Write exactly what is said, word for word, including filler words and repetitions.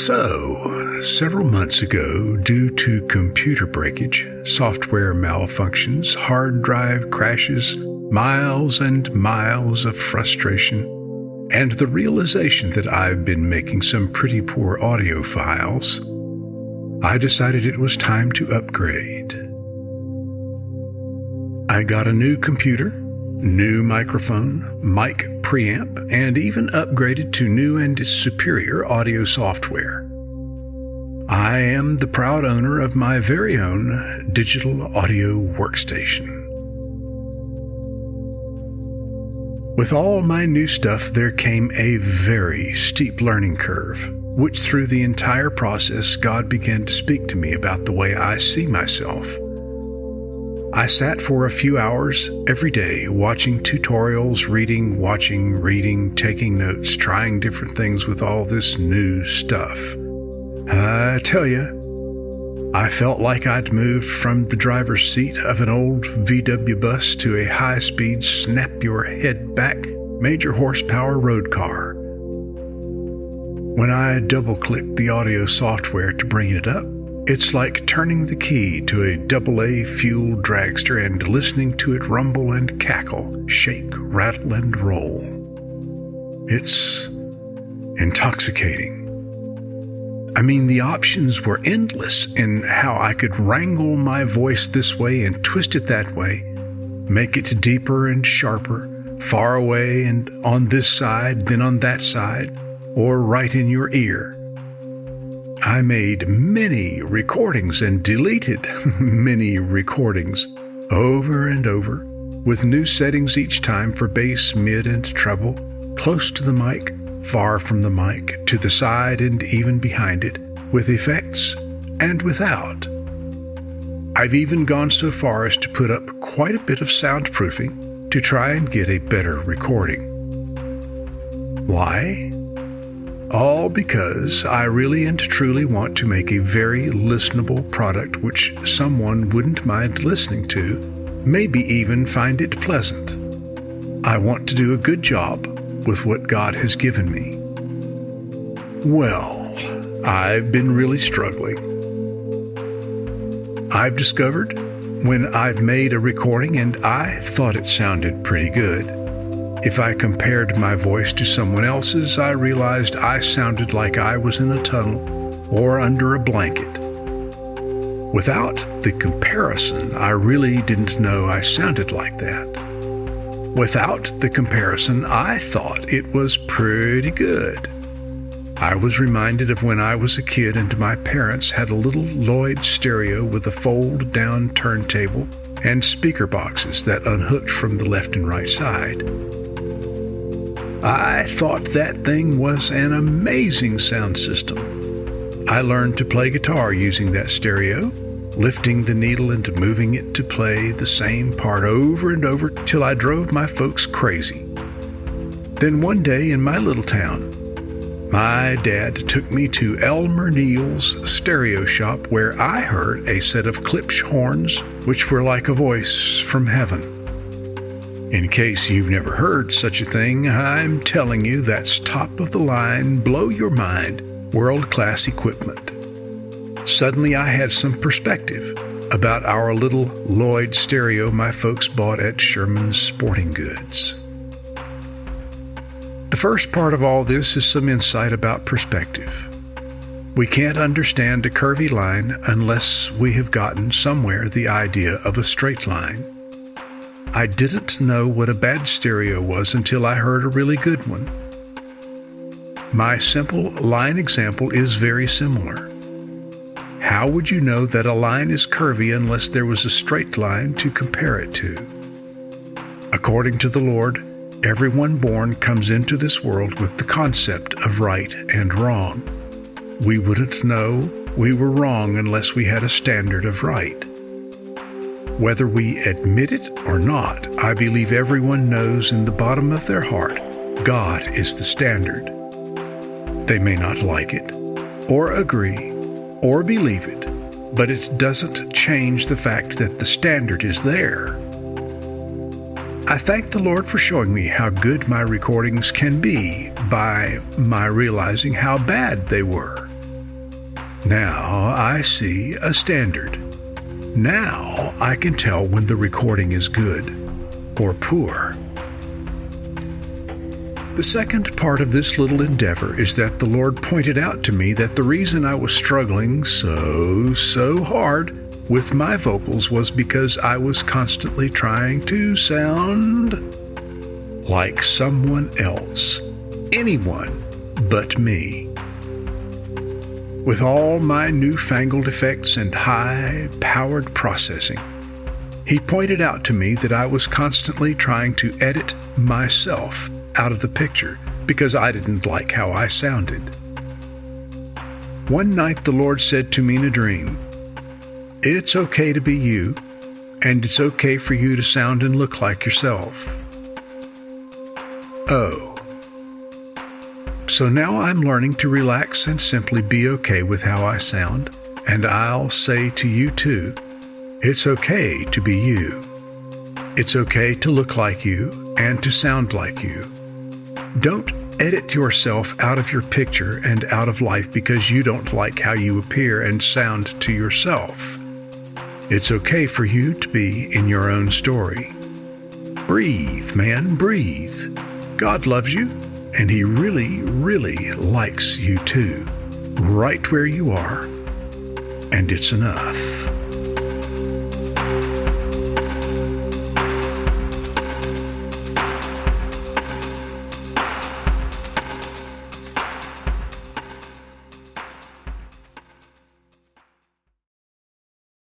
So, several months ago, due to computer breakage, software malfunctions, hard drive crashes, miles and miles of frustration, and the realization that I've been making some pretty poor audio files, I decided it was time to upgrade. I got a new computer, new microphone, mic preamp, and even upgraded to new and superior audio software. I am the proud owner of my very own digital audio workstation. With all my new stuff, there came a very steep learning curve, which through the entire process, God began to speak to me about the way I see myself. I sat for a few hours every day watching tutorials, reading, watching, reading, taking notes, trying different things with all this new stuff. I tell you, I felt like I'd moved from the driver's seat of an old V W bus to a high-speed, snap-your-head-back, major horsepower road car. When I double-clicked the audio software to bring it up, it's like turning the key to a double A fuel dragster and listening to it rumble and cackle, shake, rattle, and roll. It's intoxicating. I mean, the options were endless in how I could wrangle my voice this way and twist it that way, make it deeper and sharper, far away and on this side, then on that side, or right in your ear. I made many recordings and deleted many recordings over and over, with new settings each time for bass, mid, and treble, close to the mic, far from the mic, to the side and even behind it, with effects and without. I've even gone so far as to put up quite a bit of soundproofing to try and get a better recording. Why? All because I really and truly want to make a very listenable product which someone wouldn't mind listening to, maybe even find it pleasant. I want to do a good job with what God has given me. Well, I've been really struggling. I've discovered when I've made a recording and I thought it sounded pretty good, if I compared my voice to someone else's, I realized I sounded like I was in a tunnel or under a blanket. Without the comparison, I really didn't know I sounded like that. Without the comparison, I thought it was pretty good. I was reminded of when I was a kid and my parents had a little Lloyd stereo with a fold-down turntable and speaker boxes that unhooked from the left and right side. I thought that thing was an amazing sound system. I learned to play guitar using that stereo, lifting the needle and moving it to play the same part over and over till I drove my folks crazy. Then one day in my little town, my dad took me to Elmer Neal's stereo shop where I heard a set of Klipsch horns which were like a voice from heaven. In case you've never heard such a thing, I'm telling you that's top-of-the-line, blow-your-mind, world-class equipment. Suddenly I had some perspective about our little Lloyd stereo my folks bought at Sherman's Sporting Goods. The first part of all this is some insight about perspective. We can't understand a curvy line unless we have gotten somewhere the idea of a straight line. I didn't know what a bad stereo was until I heard a really good one. My simple line example is very similar. How would you know that a line is curvy unless there was a straight line to compare it to? According to the Lord, everyone born comes into this world with the concept of right and wrong. We wouldn't know we were wrong unless we had a standard of right. Whether we admit it or not, I believe everyone knows in the bottom of their heart, God is the standard. They may not like it, or agree, or believe it, but it doesn't change the fact that the standard is there. I thank the Lord for showing me how good my recordings can be by my realizing how bad they were. Now I see a standard. Now I can tell when the recording is good or poor. The second part of this little endeavor is that the Lord pointed out to me that the reason I was struggling so, so hard with my vocals was because I was constantly trying to sound like someone else, anyone but me. With all my newfangled effects and high-powered processing, He pointed out to me that I was constantly trying to edit myself out of the picture because I didn't like how I sounded. One night the Lord said to me in a dream, "It's okay to be you, and it's okay for you to sound and look like yourself." Oh. So now I'm learning to relax and simply be okay with how I sound, and I'll say to you too, it's okay to be you. It's okay to look like you and to sound like you. Don't edit yourself out of your picture and out of life because you don't like how you appear and sound to yourself. It's okay for you to be in your own story. Breathe, man, breathe. God loves you, and He really, really likes you too, right where you are, and it's enough.